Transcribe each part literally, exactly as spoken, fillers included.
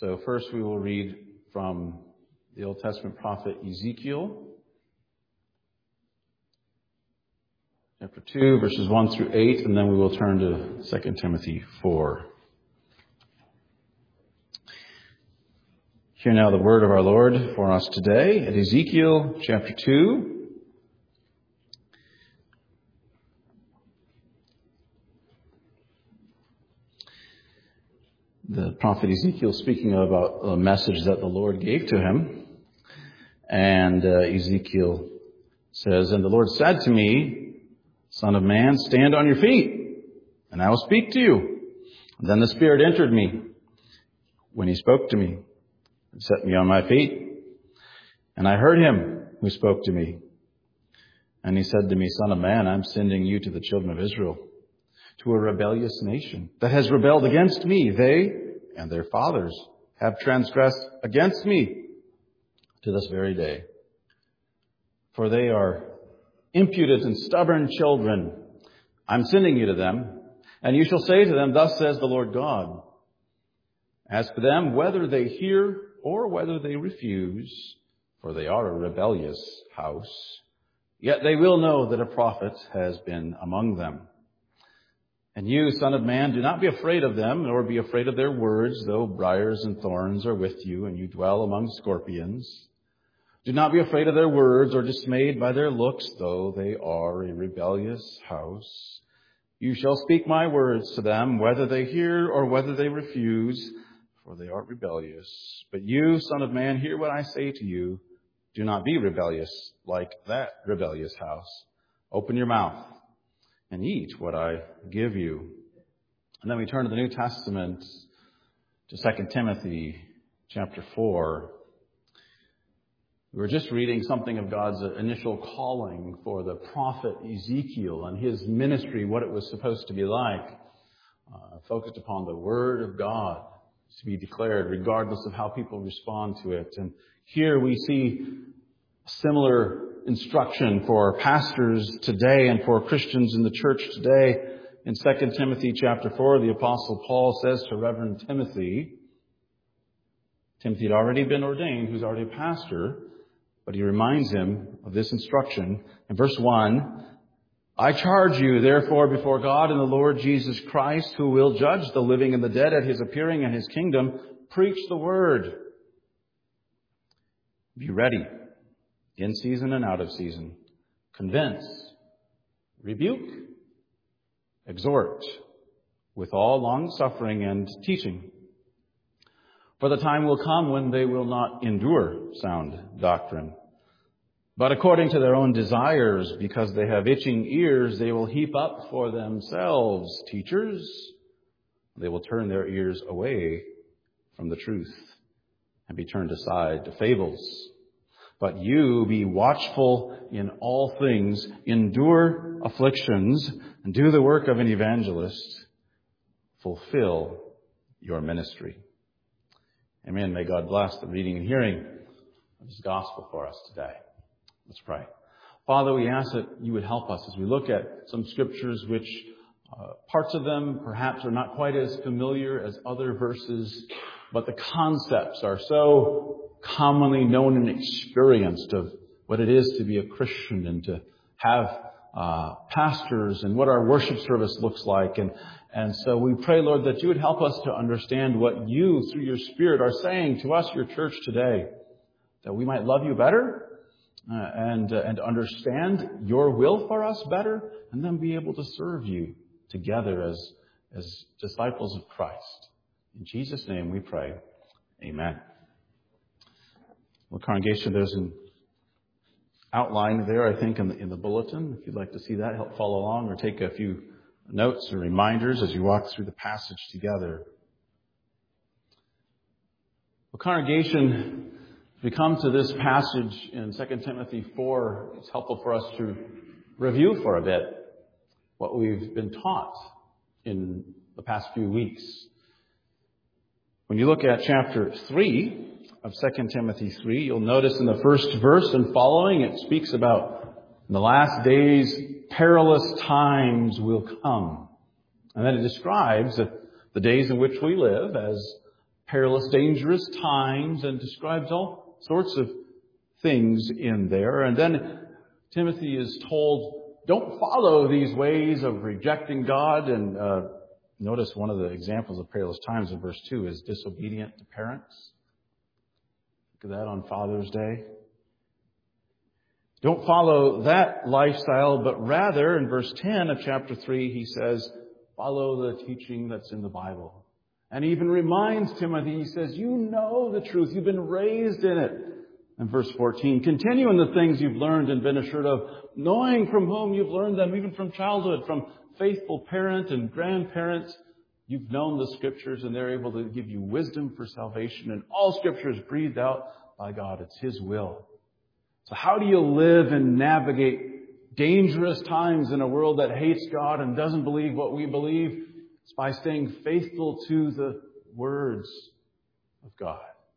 So first we will read from the Old Testament prophet Ezekiel, chapter two, verses one through eight, and then we will turn to Second Timothy four. Hear now the word of our Lord for us today at Ezekiel chapter two. The prophet Ezekiel speaking about a message that the Lord gave to him. And uh, Ezekiel says, "And the Lord said to me, Son of man, stand on your feet, and I will speak to you. And then the Spirit entered me when he spoke to me, and set me on my feet. And I heard him who spoke to me. And he said to me, Son of man, I'm sending you to the children of Israel, to a rebellious nation that has rebelled against me. They and their fathers have transgressed against me to this very day. For they are impudent and stubborn children. I'm sending you to them, and you shall say to them, Thus says the Lord God. Ask them whether they hear or whether they refuse, for they are a rebellious house. Yet they will know that a prophet has been among them. And you, son of man, do not be afraid of them, nor be afraid of their words, though briars and thorns are with you, and you dwell among scorpions. Do not be afraid of their words, or dismayed by their looks, though they are a rebellious house. You shall speak my words to them, whether they hear or whether they refuse, for they are rebellious. But you, son of man, hear what I say to you. Do not be rebellious like that rebellious house. Open your mouth and eat what I give you." And then we turn to the New Testament, to Second Timothy chapter four. We were just reading something of God's initial calling for the prophet Ezekiel and his ministry, what it was supposed to be like, uh, focused upon the Word of God to be declared regardless of how people respond to it. And here we see similar instruction for pastors today and for Christians in the church today. In Second Timothy chapter four, the Apostle Paul says to Reverend Timothy, Timothy had already been ordained, who's already a pastor, but he reminds him of this instruction. In verse one, I charge you, therefore, before God and the Lord Jesus Christ, who will judge the living and the dead at his appearing and his kingdom, preach the word. Be ready, in season and out of season. Convince, rebuke, exhort, with all long-suffering and teaching. For the time will come when they will not endure sound doctrine, but according to their own desires, because they have itching ears, they will heap up for themselves teachers. They will turn their ears away from the truth and be turned aside to fables. But you be watchful in all things, endure afflictions, and do the work of an evangelist. Fulfill your ministry. Amen. May God bless the reading and hearing of His gospel for us today. Let's pray. Father, we ask that you would help us as we look at some scriptures which uh, parts of them perhaps are not quite as familiar as other verses, but the concepts are so commonly known and experienced of what it is to be a Christian and to have uh, pastors and what our worship service looks like. And, and so we pray, Lord, that you would help us to understand what you, through your Spirit, are saying to us, your church today, that we might love you better uh, and, uh, and understand your will for us better, and then be able to serve you together as, as disciples of Christ. In Jesus' name we pray. Amen. Well, congregation, there's an outline there, I think, in the, in the bulletin. If you'd like to see that, help follow along or take a few notes or reminders as you walk through the passage together. Well, congregation, as we come to this passage in Second Timothy four, it's helpful for us to review for a bit what we've been taught in the past few weeks. When you look at chapter three of Second Timothy three, you'll notice in the first verse and following, it speaks about in the last days, perilous times will come. And then it describes the days in which we live as perilous, dangerous times, and describes all sorts of things in there. And then Timothy is told, don't follow these ways of rejecting God. And uh, notice one of the examples of perilous times in verse two is disobedient to parents. Look at that on Father's Day. Don't follow that lifestyle, but rather, in verse ten of chapter three, he says, follow the teaching that's in the Bible. And he even reminds Timothy, he says, you know the truth. You've been raised in it. And verse fourteen, continue in the things you've learned and been assured of, knowing from whom you've learned them, even from childhood, from faithful parent and grandparents. You've known the Scriptures, and they're able to give you wisdom for salvation. And all Scripture is breathed out by God. It's His will. So how do you live and navigate dangerous times in a world that hates God and doesn't believe what we believe? It's by staying faithful to the words of God.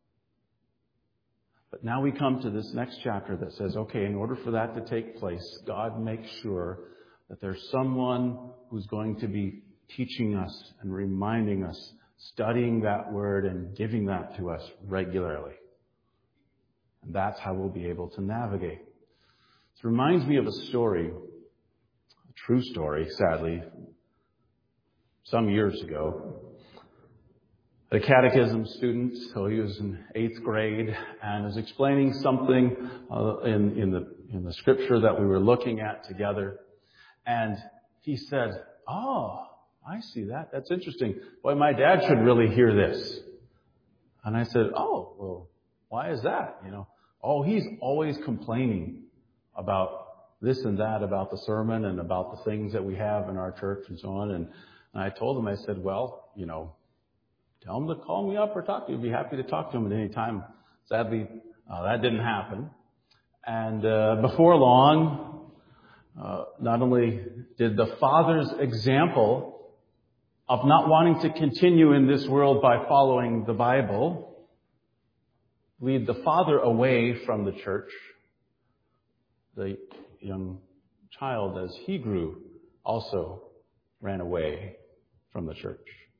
But now we come to this next chapter that says, okay, in order for that to take place, God makes sure that there's someone who's going to be teaching us and reminding us, studying that word and giving that to us regularly. And that's how we'll be able to navigate. This reminds me of a story, a true story, sadly, some years ago. A catechism student, so he was in eighth grade, and was explaining something uh, in, in, the, in the scripture that we were looking at together. And he said, oh, I see that. That's interesting. Boy, my dad should really hear this. And I said, oh, well, why is that? You know, oh, he's always complaining about this and that, about the sermon and about the things that we have in our church and so on. And, and I told him, I said, well, you know, tell him to call me up or talk to you. I'd be happy to talk to him at any time. Sadly, uh, that didn't happen. And uh, before long, uh, not only did the father's example of not wanting to continue in this world by following the Bible lead the father away from the church, the young child, as he grew, also ran away from the church.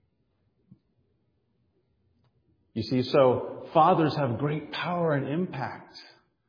You see, so fathers have great power and impact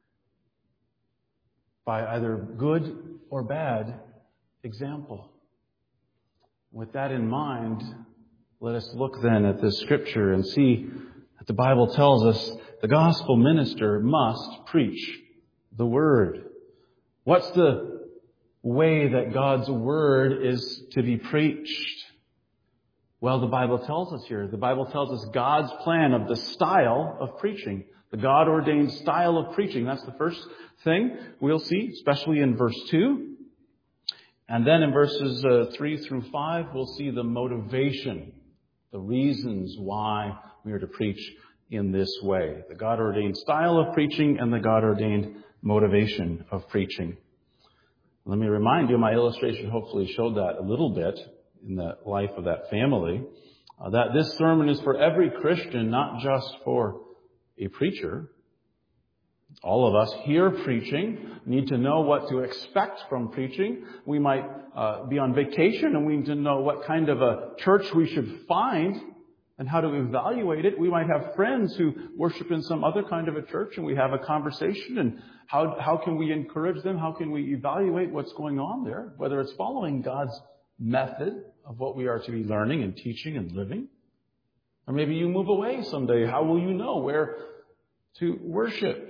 by either good or bad example. With that in mind, let us look then at this scripture and see that the Bible tells us the gospel minister must preach the word. What's the way that God's word is to be preached? Well, the Bible tells us here. The Bible tells us God's plan of the style of preaching. The God-ordained style of preaching. That's the first thing we'll see, especially in verse two. And then in verses uh, three through five, we'll see the motivation, the reasons why we are to preach in this way. The God-ordained style of preaching and the God-ordained motivation of preaching. Let me remind you, my illustration hopefully showed that a little bit in the life of that family, uh, that this sermon is for every Christian, not just for a preacher. All of us hear preaching, need to know what to expect from preaching. We might uh, be on vacation and we need to know what kind of a church we should find and how to evaluate it. We might have friends who worship in some other kind of a church and we have a conversation, and how, how can we encourage them? How can we evaluate what's going on there? Whether it's following God's method of what we are to be learning and teaching and living. Or maybe you move away someday. How will you know where to worship?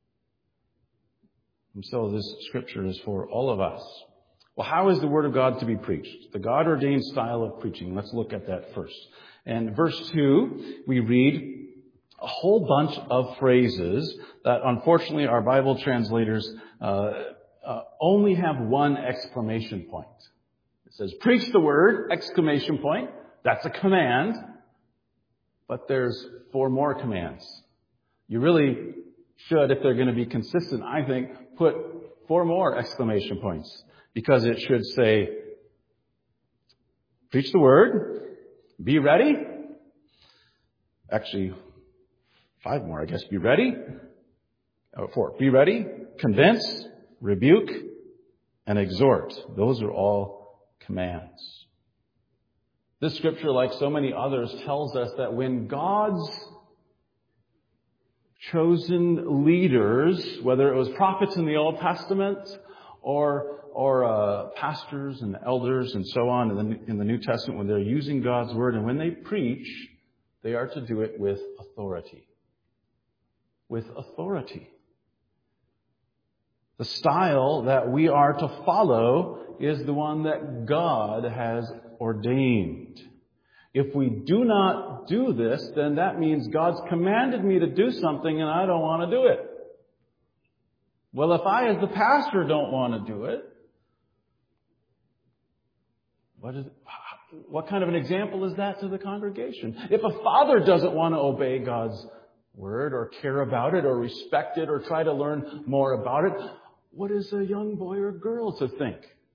And so this scripture is for all of us. Well, how is the Word of God to be preached? The God-ordained style of preaching. Let's look at that first. And verse two, we read a whole bunch of phrases that unfortunately our Bible translators uh, uh, only have one exclamation point. It says, preach the word, exclamation point. That's a command. But there's four more commands. You really should, if they're going to be consistent, I think, put four more exclamation points. Because it should say, preach the word, be ready. Actually, five more, I guess. Be ready. Oh, four. Be ready, convince, rebuke, and exhort. Those are all commands. This scripture, like so many others, tells us that when God's chosen leaders, whether it was prophets in the Old Testament or or uh, pastors and elders and so on in the, in the New Testament, when they're using God's Word and when they preach, they are to do it with authority. With authority. The style that we are to follow is the one that God has ordained. If we do not do this, then that means God's commanded me to do something and I don't want to do it. Well, if I as the pastor don't want to do it, what is, what kind of an example is that to the congregation? If a father doesn't want to obey God's word or care about it or respect it or try to learn more about it, what is a young boy or girl to think?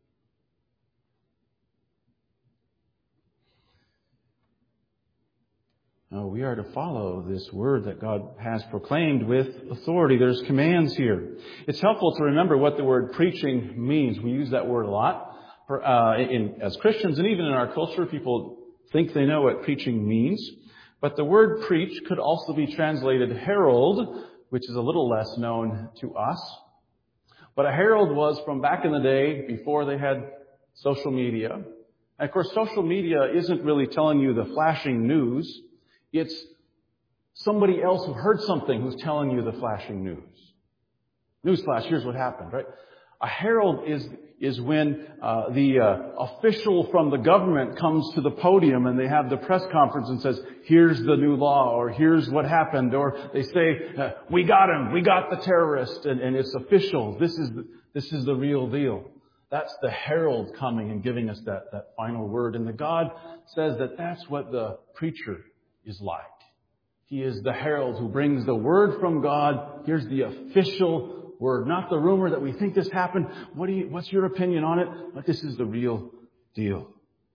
No, we are to follow this word that God has proclaimed with authority. There's commands here. It's helpful to remember what the word preaching means. We use that word a lot. For, uh, in, as Christians, and even in our culture, people think they know what preaching means. But the word preach could also be translated herald, which is a little less known to us. But a herald was from back in the day before they had social media. And of course, social media isn't really telling you the flashing news. It's somebody else who heard something who's telling you the flashing news. Newsflash, here's what happened, right? A herald is is when uh, the uh, official from the government comes to the podium and they have the press conference and says, here's the new law, or here's what happened, or they say, uh, we got him, we got the terrorist, and, and it's official. This is the, this is the real deal. That's the herald coming and giving us that, that final word. And the God says that that's what the preacher is like. He is the herald who brings the word from God. Here's the official word, not the rumor that we think this happened. What do you, what's your opinion on it? But this is the real deal.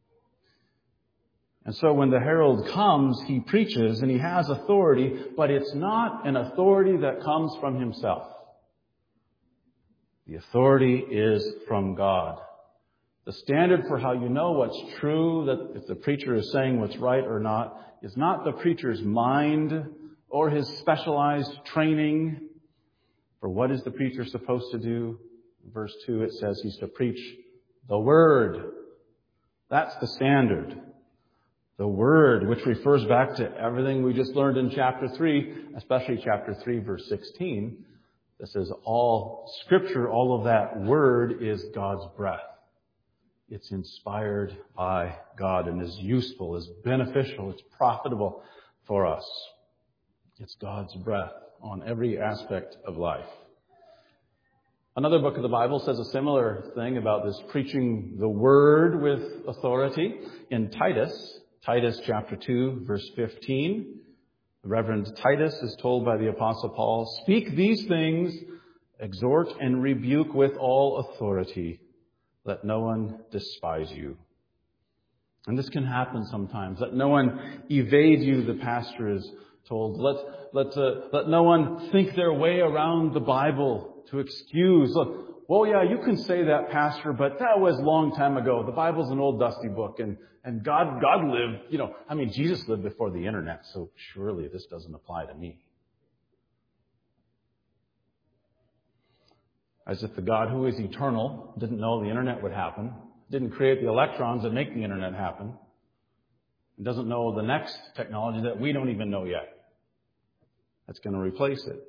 And so when the herald comes, he preaches and he has authority, but it's not an authority that comes from himself. The authority is from God. The standard for how you know what's true, that if the preacher is saying what's right or not, is not the preacher's mind or his specialized training. For what is the preacher supposed to do? In verse two, it says he's to preach the Word. That's the standard. The Word, which refers back to everything we just learned in chapter three, especially chapter three, verse sixteen. That says all Scripture, all of that Word is God's breath. It's inspired by God and is useful, is beneficial, it's profitable for us. It's God's breath on every aspect of life. Another book of the Bible says a similar thing about this preaching the word with authority. In Titus, Titus chapter two, verse fifteen, the Reverend Titus is told by the Apostle Paul, speak these things, exhort and rebuke with all authority. Let no one despise you. And this can happen sometimes. Let no one evade you, the pastor is told. Let let uh, let no one think their way around the Bible to excuse. Look, well, yeah, you can say that, pastor, but that was a long time ago. The Bible's an old dusty book, and and God God lived. You know, I mean, Jesus lived before the internet, so surely this doesn't apply to me. As if the God who is eternal didn't know the internet would happen, didn't create the electrons that make the internet happen, and doesn't know the next technology that we don't even know yet that's going to replace it.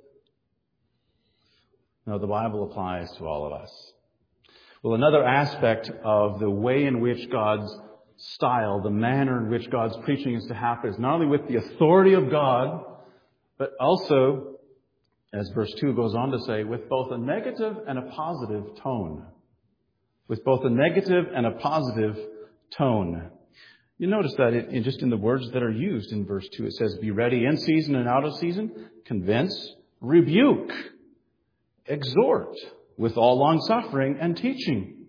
No, the Bible applies to all of us. Well, another aspect of the way in which God's style, the manner in which God's preaching is to happen, is not only with the authority of God, but also, as verse two goes on to say, with both a negative and a positive tone. With both a negative and a positive tone. You notice that it, in just in the words that are used in verse two. It says, be ready in season and out of season, convince, rebuke, exhort, with all long suffering and teaching.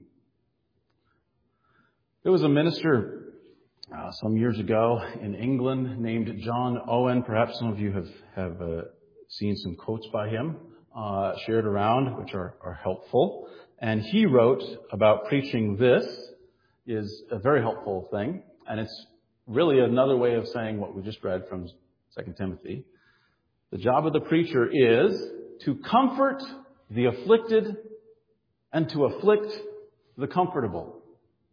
There was a minister uh, some years ago in England named John Owen. Perhaps some of you have, have uh, seen some quotes by him uh, shared around, which are, are helpful. And he wrote about preaching this is a very helpful thing. And it's really another way of saying what we just read from Second Timothy. The job of the preacher is to comfort the afflicted and to afflict the comfortable.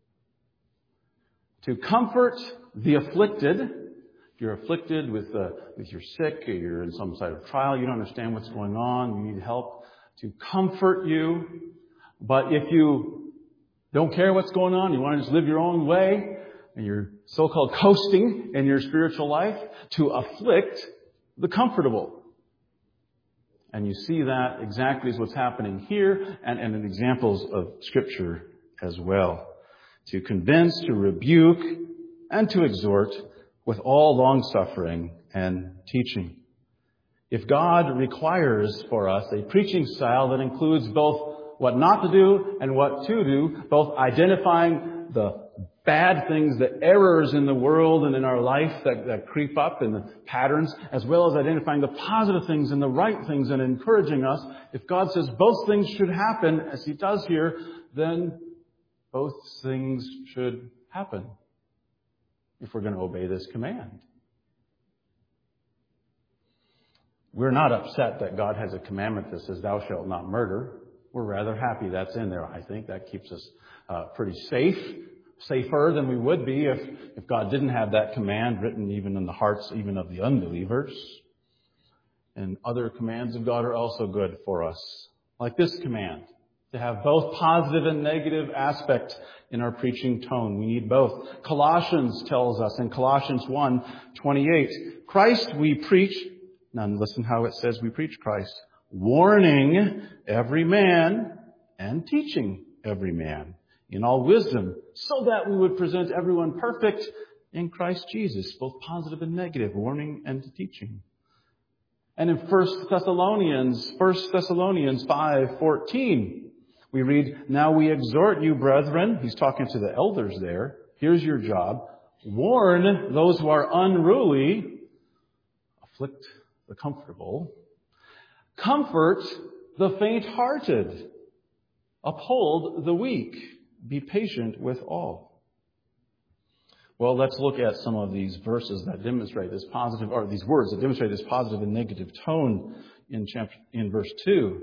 To comfort the afflicted. If you're afflicted with, uh, with you're sick, or you're in some sort of trial, you don't understand what's going on, you need help, to comfort you. But if you don't care what's going on, you want to just live your own way, and you're so-called coasting in your spiritual life, to afflict the comfortable. And you see that exactly is what's happening here, and, and in examples of Scripture as well. To convince, to rebuke, and to exhort with all long-suffering and teaching. If God requires for us a preaching style that includes both what not to do and what to do, both identifying the bad things, the errors in the world and in our life that, that creep up and the patterns, as well as identifying the positive things and the right things and encouraging us, if God says both things should happen, as He does here, then both things should happen if we're going to obey this command. We're not upset that God has a commandment that says, thou shalt not murder. We're rather happy that's in there, I think. That keeps us uh, pretty safe, safer than we would be if, if God didn't have that command written even in the hearts even of the unbelievers. And other commands of God are also good for us, like this command, to have both positive and negative aspect in our preaching tone. We need both. Colossians tells us in Colossians one twenty-eight, Christ we preach. Now listen how it says we preach Christ. Warning every man and teaching every man in all wisdom, so that we would present everyone perfect in Christ Jesus, both positive and negative, warning and teaching. And in First Thessalonians, First Thessalonians five fourteen, we read, now we exhort you, brethren. He's talking to the elders there. Here's your job. Warn those who are unruly. Afflict the comfortable. Comfort the faint-hearted. Uphold the weak. Be patient with all. Well, let's look at some of these verses that demonstrate this positive, or these words that demonstrate this positive and negative tone in chapter, in verse two.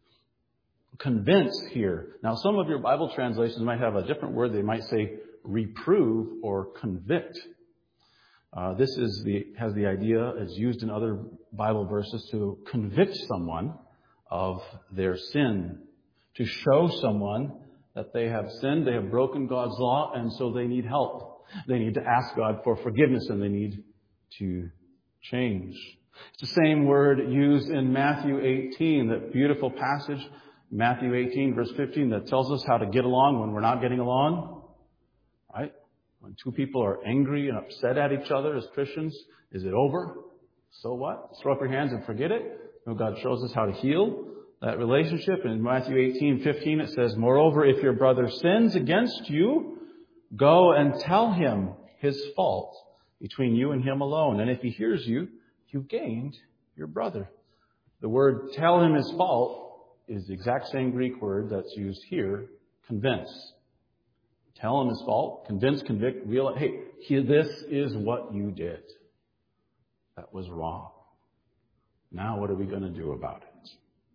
Convince here. Now, some of your Bible translations might have a different word. They might say reprove or convict. Uh, this is the has the idea, is used in other Bible verses, to convict someone of their sin, to show someone that they have sinned, they have broken God's law, and so they need help. They need to ask God for forgiveness, and they need to change. It's the same word used in Matthew eighteen, that beautiful passage, Matthew eighteen, verse fifteen, that tells us how to get along when we're not getting along. Right? When two people are angry and upset at each other as Christians, is it over? So what? Throw up your hands and forget it? No, God shows us how to heal that relationship. In Matthew eighteen fifteen, it says, moreover, if your brother sins against you, go and tell him his fault between you and him alone. And if he hears you, you've gained your brother. The word tell him his fault is the exact same Greek word that's used here, convince. Tell him his fault, convince, convict, realize, hey, he, this is what you did. That was wrong. Now what are we going to do about it?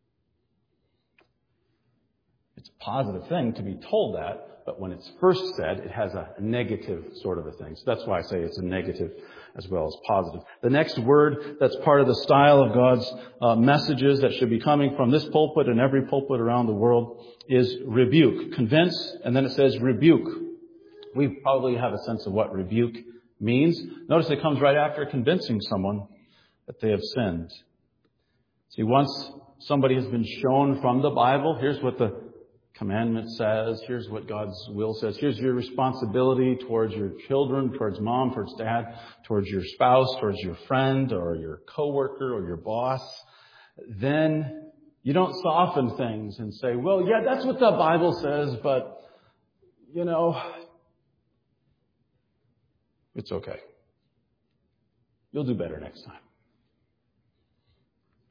It's a positive thing to be told that, but when it's first said, it has a negative sort of a thing. So that's why I say it's a negative as well as positive. The next word that's part of the style of God's uh, messages that should be coming from this pulpit and every pulpit around the world is rebuke. Convince, and then it says rebuke. We probably have a sense of what rebuke means. Notice it comes right after convincing someone that they have sinned. See, once somebody has been shown from the Bible, here's what the commandment says, here's what God's will says, here's your responsibility towards your children, towards mom, towards dad, towards your spouse, towards your friend or your coworker or your boss, then you don't soften things and say, well, yeah, that's what the Bible says, but, you know, it's okay. You'll do better next time.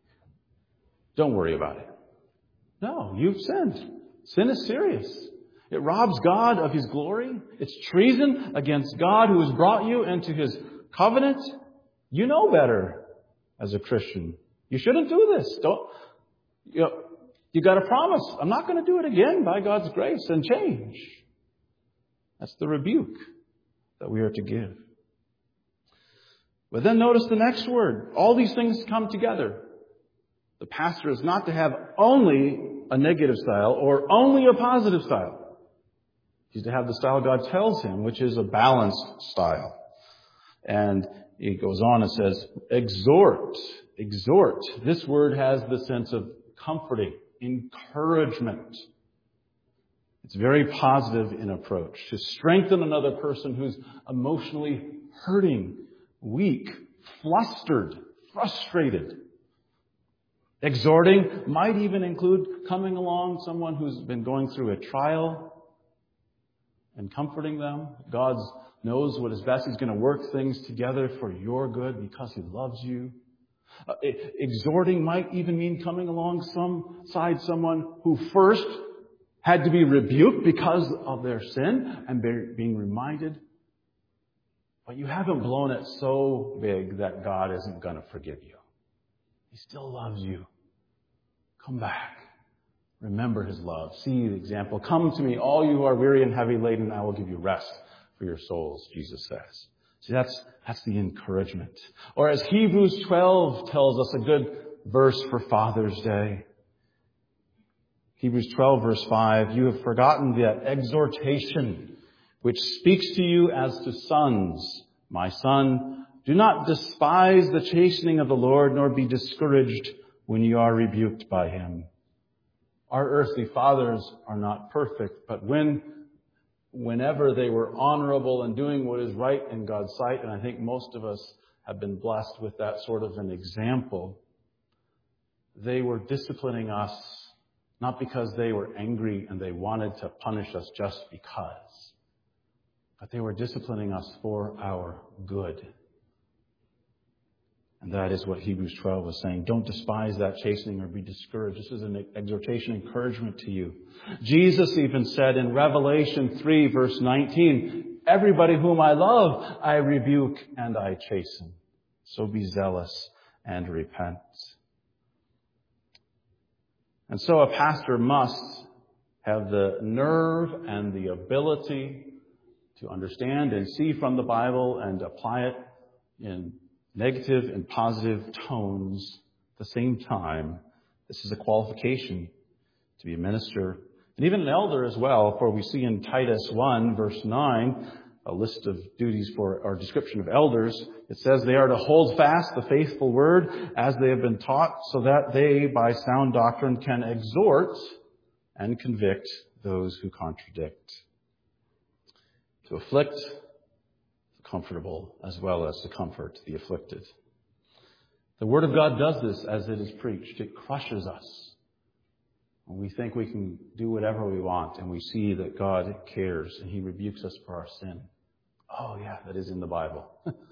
Don't worry about it. No, you've sinned. Sin is serious. It robs God of His glory. It's treason against God who has brought you into His covenant. You know better as a Christian. You shouldn't do this. Don't, you know, you got to promise, I'm not going to do it again by God's grace and change. That's the rebuke that we are to give. But then notice the next word. All these things come together. The pastor is not to have only a negative style or only a positive style. He's to have the style God tells him, which is a balanced style. And he goes on and says, exhort, exhort. This word has the sense of comforting, encouragement. It's very positive in approach. To strengthen another person who's emotionally hurting, weak, flustered, frustrated. Exhorting might even include coming along someone who's been going through a trial and comforting them. God knows what is best. He's going to work things together for your good because He loves you. Uh, exhorting might even mean coming alongside someone who first had to be rebuked because of their sin and being reminded, but you haven't blown it so big that God isn't going to forgive you. He still loves you. Come back. Remember His love. See the example. Come to me, all you who are weary and heavy laden, and I will give you rest for your souls, Jesus says. See, that's, that's the encouragement. Or as Hebrews twelve tells us, a good verse for Father's Day. Hebrews twelve verse five, you have forgotten that exhortation which speaks to you as to sons. My son, do not despise the chastening of the Lord, nor be discouraged when you are rebuked by Him. Our earthly fathers are not perfect, but when, whenever they were honorable and doing what is right in God's sight, and I think most of us have been blessed with that sort of an example, they were disciplining us not because they were angry and they wanted to punish us just because, but they were disciplining us for our good. And that is what Hebrews twelve was saying. Don't despise that chastening or be discouraged. This is an exhortation, encouragement to you. Jesus even said in Revelation three verse nineteen, everybody whom I love, I rebuke and I chasten. So be zealous and repent. And so a pastor must have the nerve and the ability to understand and see from the Bible and apply it in negative and positive tones at the same time. This is a qualification to be a minister and even an elder as well, for we see in Titus one verse nine a list of duties for or description of elders. It says they are to hold fast the faithful word as they have been taught, so that they by sound doctrine can exhort and convict those who contradict. To afflict the comfortable as well as to comfort the afflicted. The Word of God does this as it is preached. It crushes us. When we think we can do whatever we want and we see that God cares and He rebukes us for our sin. Oh yeah, that is in the Bible.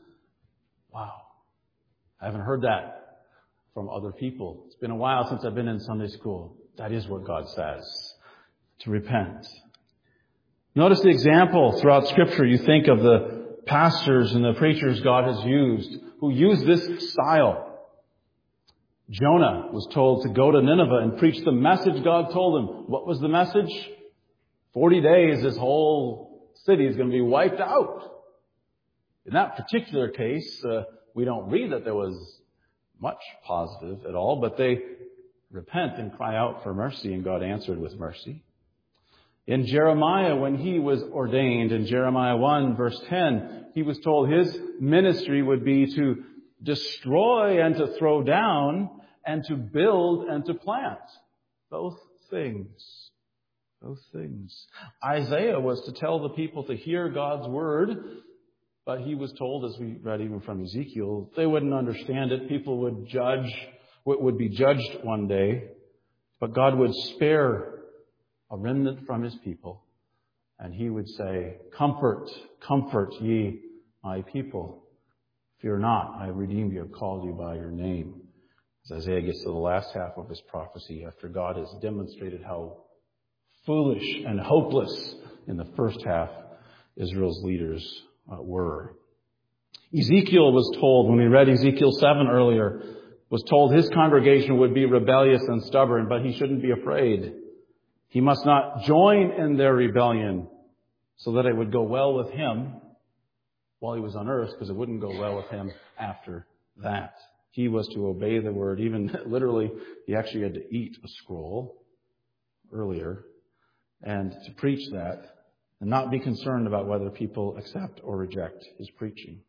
Wow. I haven't heard that from other people. It's been a while since I've been in Sunday school. That is what God says. To repent. Notice the example throughout Scripture. You think of the pastors and the preachers God has used who use this style. Jonah was told to go to Nineveh and preach the message God told him. What was the message? Forty days, this whole city is going to be wiped out. In that particular case, uh, we don't read that there was much positive at all, but they repent and cry out for mercy, and God answered with mercy. In Jeremiah, when he was ordained, in Jeremiah one verse ten, he was told his ministry would be to destroy and to throw down and to build and to plant. Both things. Both things. Isaiah was to tell the people to hear God's word, but he was told, as we read even from Ezekiel, they wouldn't understand it. People would judge, would be judged one day, but God would spare a remnant from His people, and He would say, comfort, comfort ye my people. Fear not, I have redeemed you, I have called you by your name. As Isaiah gets to the last half of his prophecy, after God has demonstrated how foolish and hopeless in the first half Israel's leaders uh, were. Ezekiel was told, when we read Ezekiel seven earlier, was told his congregation would be rebellious and stubborn, but he shouldn't be afraid. He must not join in their rebellion so that it would go well with him while he was on earth, because it wouldn't go well with him after that. He was to obey the word. Even literally, he actually had to eat a scroll earlier and to preach that and not be concerned about whether people accept or reject his preaching.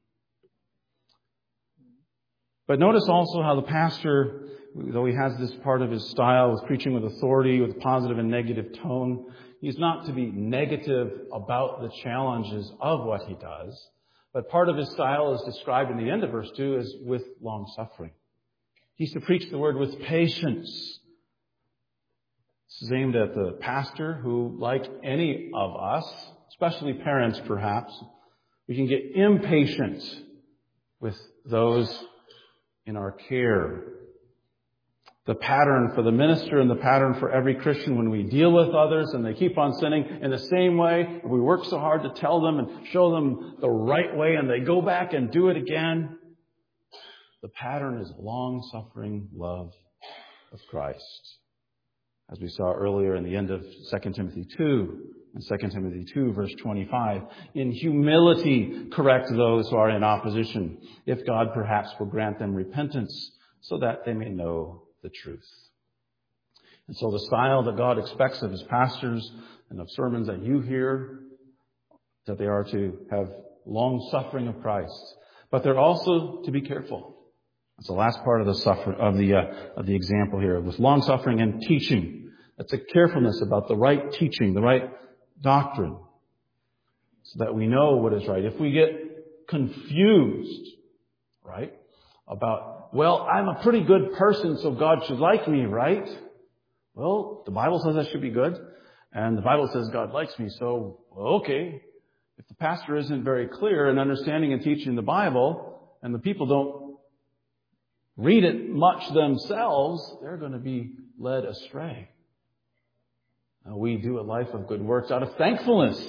But notice also how the pastor, though he has this part of his style with preaching with authority, with positive and negative tone, he's not to be negative about the challenges of what he does. But part of his style is described in the end of verse two as with long suffering. He's to preach the word with patience. This is aimed at the pastor who, like any of us, especially parents perhaps, we can get impatient with those in our care. The pattern for the minister and the pattern for every Christian when we deal with others and they keep on sinning in the same way, and we work so hard to tell them and show them the right way and they go back and do it again. The pattern is long-suffering love of Christ. As we saw earlier in the end of Second Timothy two, in Second Timothy two, verse twenty-five, in humility correct those who are in opposition, if God perhaps will grant them repentance so that they may know the truth. And so the style that God expects of his pastors and of sermons that you hear, that they are to have long suffering of Christ, but they're also to be careful. That's the last part of the suffer of the uh, of the example here, with long suffering and teaching. That's a carefulness about the right teaching, the right doctrine, so that we know what is right. If we get confused, right, about, well, I'm a pretty good person, so God should like me, right? Well, the Bible says I should be good, and the Bible says God likes me, so, well, okay. If the pastor isn't very clear in understanding and teaching the Bible, and the people don't read it much themselves, they're going to be led astray. Now, we do a life of good works out of thankfulness.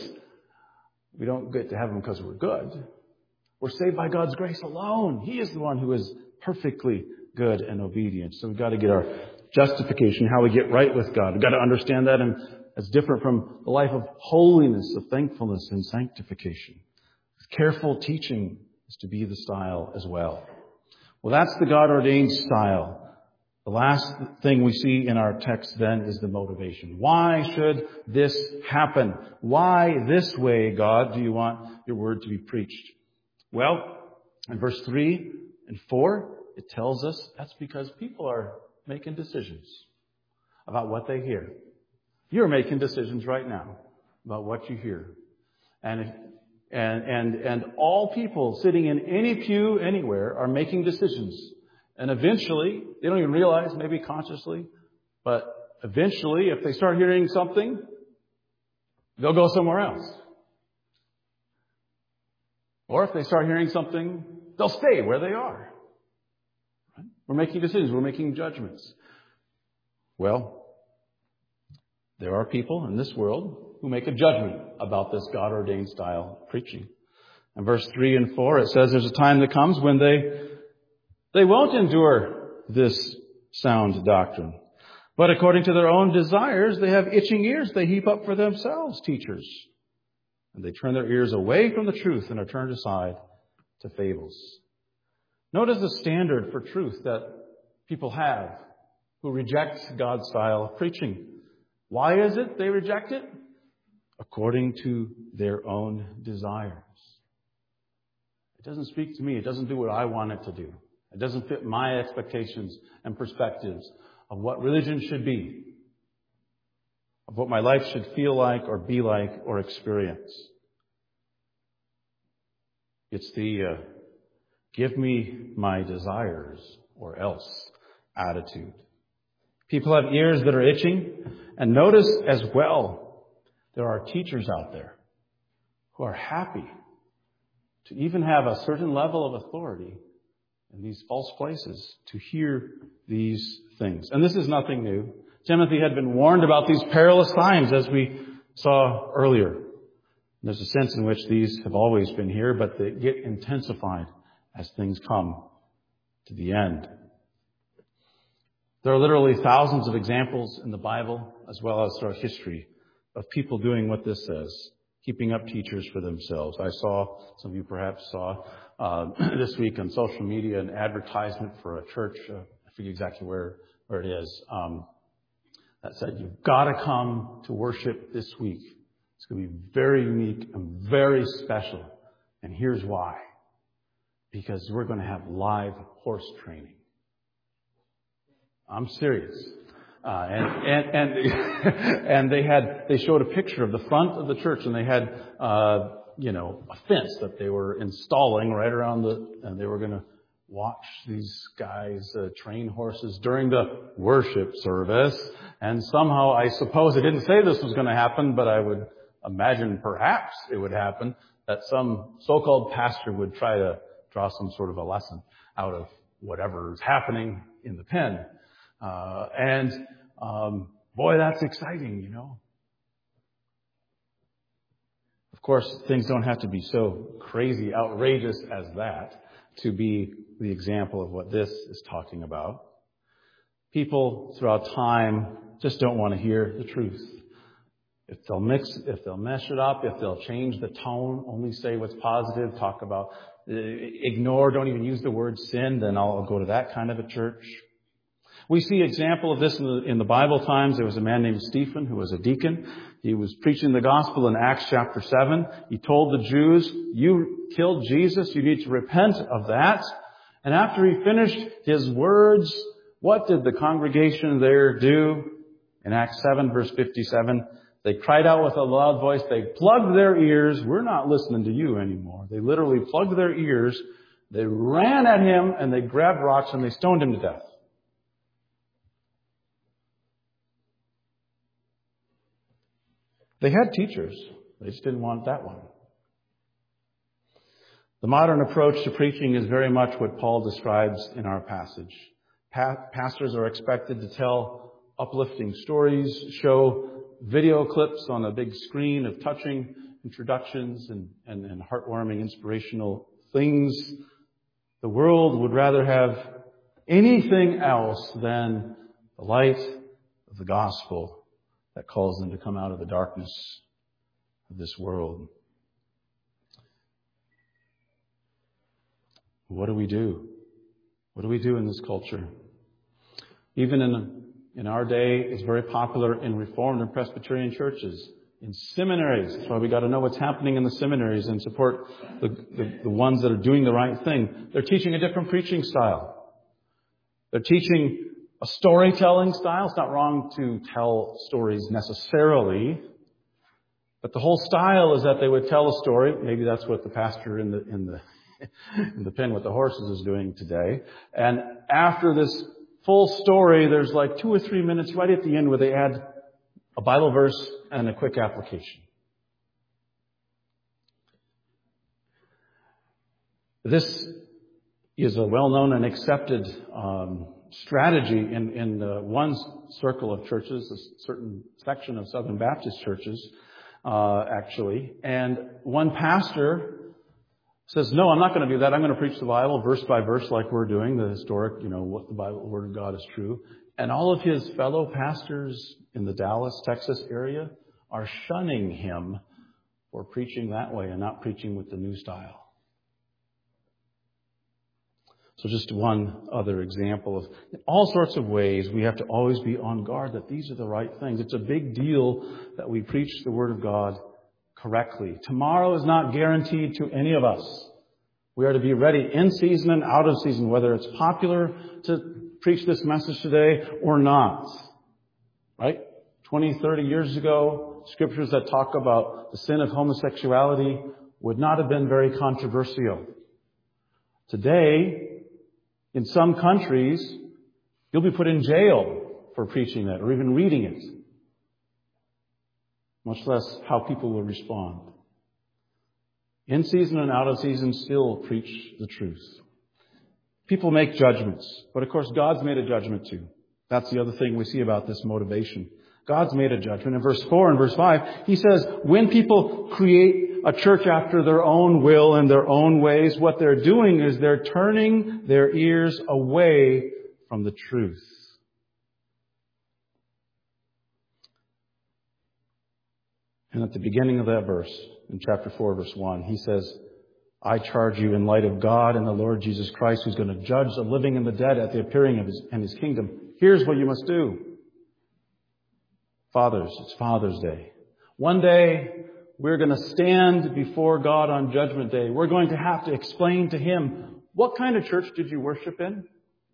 We don't get to heaven because we're good. We're saved by God's grace alone. He is the one who is perfectly good and obedient. So we've got to get our justification, how we get right with God. We've got to understand that, and it's different from the life of holiness, of thankfulness and sanctification. Careful teaching is to be the style as well. Well, that's the God-ordained style. The last thing we see in our text then is the motivation. Why should this happen? Why this way, God, do you want your word to be preached? Well, in verse three and four, it tells us that's because people are making decisions about what they hear. You're making decisions right now about what you hear. And if, and and and all people sitting in any pew anywhere are making decisions. And eventually, they don't even realize, maybe consciously, but eventually, if they start hearing something, they'll go somewhere else. Or if they start hearing something, they'll stay where they are. Right? We're making decisions. We're making judgments. Well, there are people in this world who make a judgment about this God-ordained style of preaching. In verse three and four, it says there's a time that comes when they They won't endure this sound doctrine. But according to their own desires, they have itching ears they heap up for themselves, teachers. And they turn their ears away from the truth and are turned aside to fables. Notice the standard for truth that people have who reject God's style of preaching. Why is it they reject it? According to their own desires. It doesn't speak to me. It doesn't do what I want it to do. It doesn't fit my expectations and perspectives of what religion should be, of what my life should feel like or be like or experience. It's the uh, give me my desires or else attitude. People have ears that are itching. And notice as well, there are teachers out there who are happy to even have a certain level of authority in these false places to hear these things. And this is nothing new. Timothy had been warned about these perilous times, as we saw earlier. There's a sense in which these have always been here, but they get intensified as things come to the end. There are literally thousands of examples in the Bible, as well as throughout history, of people doing what this says, keeping up teachers for themselves. I saw, some of you perhaps saw, uh, this week on social media an advertisement for a church, uh, I forget exactly where, where it is, um, that said, you've got to come to worship this week. It's going to be very unique and very special. And here's why. Because we're going to have live horse training. I'm serious. Uh, and, and, and, and they had, they showed a picture of the front of the church, and they had, uh, you know, a fence that they were installing right around the, and they were going to watch these guys uh, train horses during the worship service. And somehow, I suppose, it didn't say this was going to happen, but I would imagine perhaps it would happen that some so-called pastor would try to draw some sort of a lesson out of whatever is happening in the pen. Uh, and, um, boy, that's exciting, you know. Of course, things don't have to be so crazy, outrageous as that to be the example of what this is talking about. People throughout time just don't want to hear the truth. If they'll mix, if they'll mess it up, if they'll change the tone, only say what's positive, talk about, uh, ignore, don't even use the word sin, then I'll, I'll go to that kind of a church. We see example of this in the, in the Bible times. There was a man named Stephen who was a deacon. He was preaching the gospel in Acts chapter seven. He told the Jews, you killed Jesus. You need to repent of that. And after he finished his words, what did the congregation there do? In Acts seven verse fifty-seven, they cried out with a loud voice. They plugged their ears. We're not listening to you anymore. They literally plugged their ears. They ran at him and they grabbed rocks and they stoned him to death. They had teachers. They just didn't want that one. The modern approach to preaching is very much what Paul describes in our passage. Pa- pastors are expected to tell uplifting stories, show video clips on a big screen of touching introductions and, and, and heartwarming, inspirational things. The world would rather have anything else than the light of the gospel that calls them to come out of the darkness of this world. What do we do? What do we do in this culture? Even in in our day, it's very popular in Reformed and Presbyterian churches, in seminaries. That's why we got to know what's happening in the seminaries and support the, the, the ones that are doing the right thing. They're teaching a different preaching style. They're teaching a storytelling style. It's not wrong to tell stories necessarily, but the whole style is that they would tell a story. Maybe that's what the pastor in the in the in the pen with the horses is doing today. And after this full story, there's like two or three minutes right at the end where they add a Bible verse and a quick application. This is a well-known and accepted um, strategy in, in uh, one circle of churches, a certain section of Southern Baptist churches, uh, actually. And one pastor says, no, I'm not going to do that. I'm going to preach the Bible verse by verse like we're doing, the historic, you know, what the Bible, Word of God is true. And all of his fellow pastors in the Dallas, Texas area are shunning him for preaching that way and not preaching with the new style. So just one other example of in all sorts of ways we have to always be on guard that these are the right things. It's a big deal that we preach the Word of God correctly. Tomorrow is not guaranteed to any of us. We are to be ready in season and out of season, whether it's popular to preach this message today or not. Right? twenty, thirty years ago, scriptures that talk about the sin of homosexuality would not have been very controversial. Today, in some countries, you'll be put in jail for preaching that or even reading it. Much less how people will respond. In season and out of season, still preach the truth. People make judgments, but of course God's made a judgment too. That's the other thing we see about this motivation. God's made a judgment. In verse four and verse five, he says, when people create a church after their own will and their own ways, what they're doing is they're turning their ears away from the truth. And at the beginning of that verse, in chapter four, verse one, he says, I charge you in light of God and the Lord Jesus Christ, who's going to judge the living and the dead at the appearing of his, in his kingdom. Here's what you must do. Fathers, it's Father's Day. One day, we're going to stand before God on Judgment Day. We're going to have to explain to Him, what kind of church did you worship in?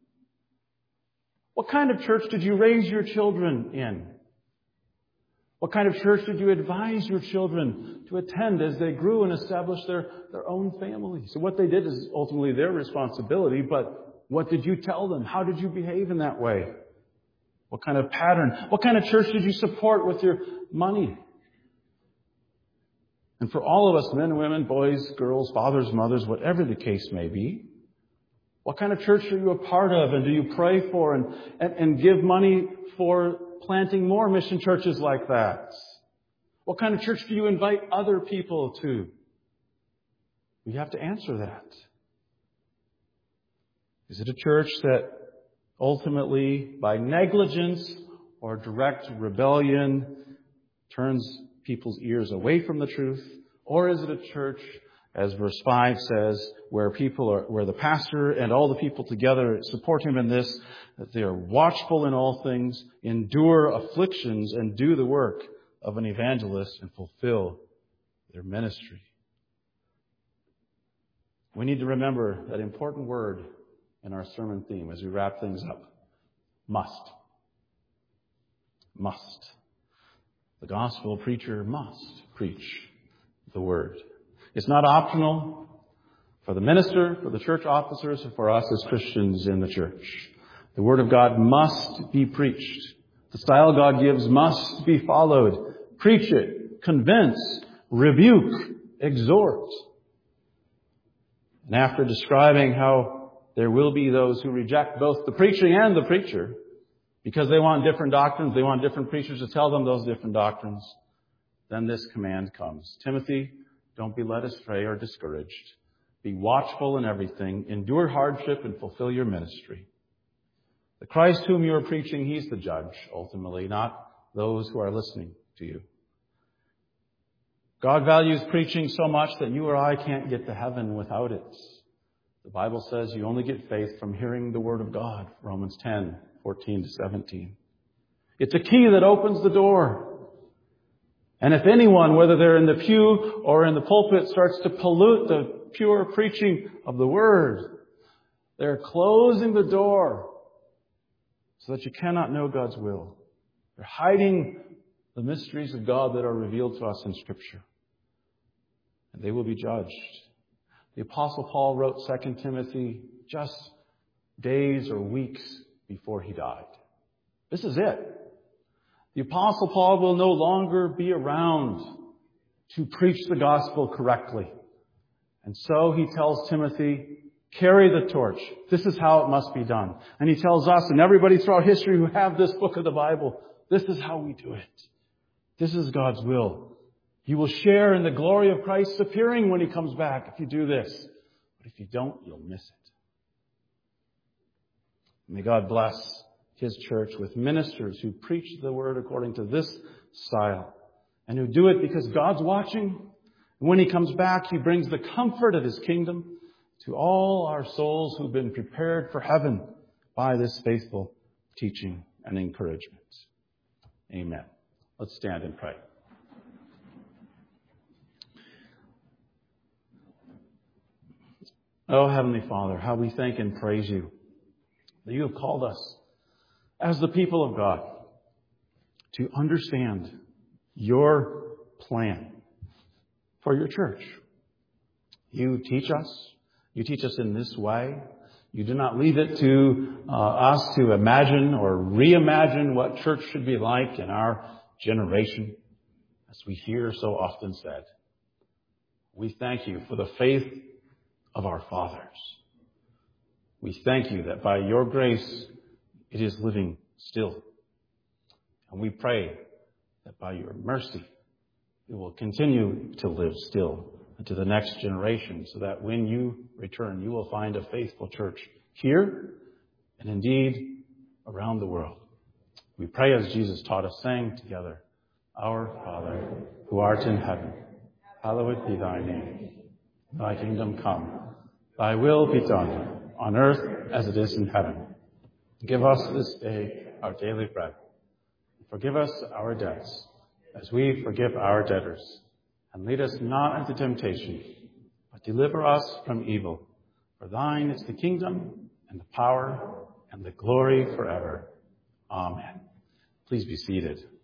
What kind of church did you raise your children in? What kind of church did you advise your children to attend as they grew and established their, their own families? So what they did is ultimately their responsibility, but what did you tell them? How did you behave in that way? What kind of pattern? What kind of church did you support with your money? And for all of us, men and women, boys, girls, fathers, mothers, whatever the case may be, what kind of church are you a part of, and do you pray for and, and, and give money for planting more mission churches like that? What kind of church do you invite other people to? We have to answer that. Is it a church that ultimately, by negligence or direct rebellion, turns people's ears away from the truth? Or is it a church, as verse five says, where people are, where the pastor and all the people together support him in this, that they are watchful in all things, endure afflictions, and do the work of an evangelist and fulfill their ministry? We need to remember that important word in our sermon theme as we wrap things up. Must. Must. The gospel preacher must preach the word. It's not optional for the minister, for the church officers, or for us as Christians in the church. The word of God must be preached. The style God gives must be followed. Preach it, convince, rebuke, exhort. And after describing how there will be those who reject both the preaching and the preacher because they want different doctrines, they want different preachers to tell them those different doctrines, then this command comes. Timothy, don't be led astray or discouraged. Be watchful in everything, endure hardship, and fulfill your ministry. The Christ whom you are preaching, He's the judge, ultimately, not those who are listening to you. God values preaching so much that you or I can't get to heaven without it. The Bible says you only get faith from hearing the Word of God, Romans ten, fourteen to seventeen. It's a key that opens the door. And if anyone, whether they're in the pew or in the pulpit, starts to pollute the pure preaching of the Word, they're closing the door so that you cannot know God's will. They're hiding the mysteries of God that are revealed to us in Scripture. And they will be judged. The Apostle Paul wrote Second Timothy just days or weeks before he died. This is it. The Apostle Paul will no longer be around to preach the gospel correctly. And so he tells Timothy, carry the torch. This is how it must be done. And he tells us and everybody throughout history who have this book of the Bible, this is how we do it. This is God's will. You will share in the glory of Christ's appearing when He comes back if you do this. But if you don't, you'll miss it. May God bless His church with ministers who preach the word according to this style and who do it because God's watching. When He comes back, He brings the comfort of His kingdom to all our souls who've been prepared for heaven by this faithful teaching and encouragement. Amen. Let's stand and pray. Oh, Heavenly Father, how we thank and praise You that You have called us as the people of God to understand Your plan for Your church. You teach us. You teach us in this way. You do not leave it to uh, us to imagine or reimagine what church should be like in our generation, as we hear so often said. We thank You for the faith of our fathers. We thank You that by Your grace it is living still. And we pray that by your mercy, we will continue to live still to the next generation, so that when you return, you will find a faithful church here and indeed around the world. We pray as Jesus taught us, saying together, Our Father, who art in heaven, hallowed be thy name. Thy kingdom come, thy will be done, on earth as it is in heaven. Give us this day our daily bread. Forgive us our debts, as we forgive our debtors. And lead us not into temptation, but deliver us from evil. For thine is the kingdom, and the power, and the glory forever. Amen. Please be seated.